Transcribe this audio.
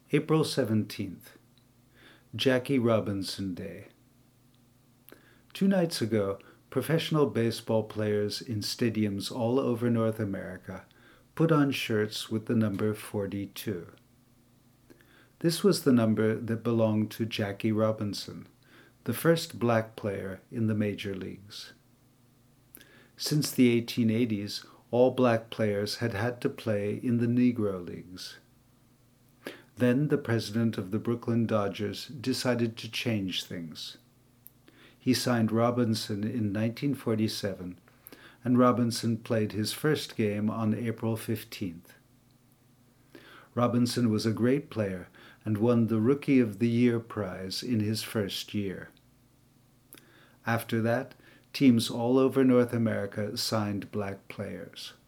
April 17th, Jackie Robinson Day. 2 nights ago, professional baseball players in stadiums all over North America put on shirts with the number 42. This was the number that belonged to Jackie Robinson, the first black player in the major leagues. Since the 1880s, all black players had had to play in the Negro Leagues. Then the president of the Brooklyn Dodgers decided to change things. He signed Robinson in 1947, and Robinson played his first game on April 15th. Robinson was a great player and won the Rookie of the Year prize in his first year. After that, teams all over North America signed black players.